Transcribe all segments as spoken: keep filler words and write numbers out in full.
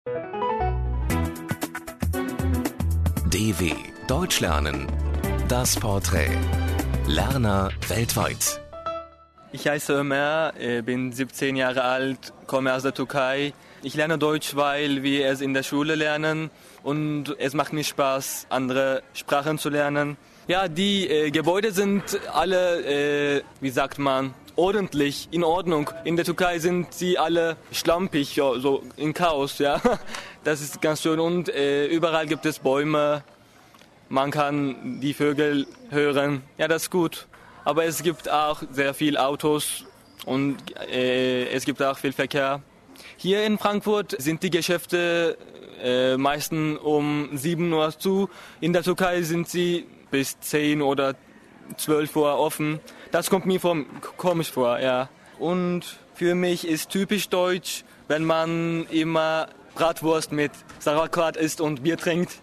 D W Deutsch lernen. Das Porträt. Lerner weltweit. Ich heiße Ömer, bin siebzehn Jahre alt, komme aus der Türkei. Ich lerne Deutsch, weil wir es in der Schule lernen und es macht mir Spaß, andere Sprachen zu lernen. Ja, die äh, Gebäude sind alle, äh, wie sagt man, ordentlich, in Ordnung. In der Türkei sind sie alle schlampig, ja, so in Chaos, ja. Das ist ganz schön und äh, überall gibt es Bäume. Man kann die Vögel hören, ja, das ist gut. Aber es gibt auch sehr viele Autos und äh, es gibt auch viel Verkehr. Hier in Frankfurt sind die Geschäfte äh, meistens um sieben Uhr zu. In der Türkei sind sie bis zehn oder zwölf Uhr offen. Das kommt mir vom, komisch vor, ja. Und für mich ist typisch deutsch, wenn man immer Bratwurst mit Sauerkraut isst und Bier trinkt.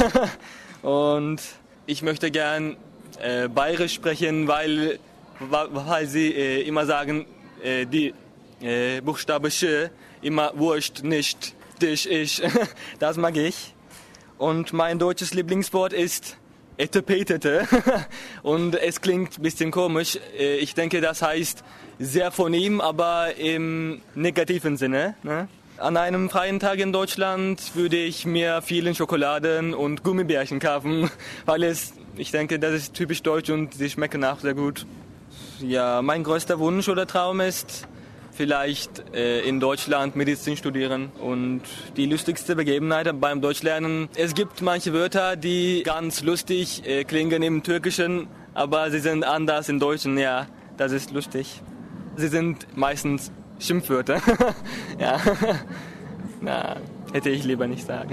Und ich möchte gern äh, bayerisch sprechen, weil, weil sie äh, immer sagen, äh, die äh, Buchstabe Sch, immer Wurst, nicht dich, ich. Das mag ich. Und mein deutsches Lieblingswort ist Etepetete. Und es klingt ein bisschen komisch. Ich denke, das heißt sehr phonem, aber im negativen Sinne. Ne? An einem freien Tag in Deutschland würde ich mir vielen Schokoladen und Gummibärchen kaufen, weil es, ich denke, das ist typisch deutsch und sie schmecken auch sehr gut. Ja, mein größter Wunsch oder Traum ist, vielleicht äh, in Deutschland Medizin studieren. Und die lustigste Begebenheit beim Deutschlernen, es gibt manche Wörter, die ganz lustig äh, klingen im Türkischen, aber sie sind anders im Deutschen, ja, das ist lustig. Sie sind meistens Schimpfwörter. Ja, na, hätte ich lieber nicht sagen.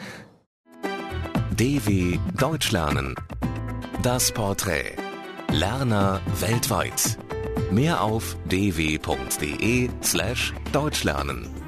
D W Deutsch lernen. Das Porträt. Lerner weltweit. Mehr auf d w punkt d e slash deutschlernen.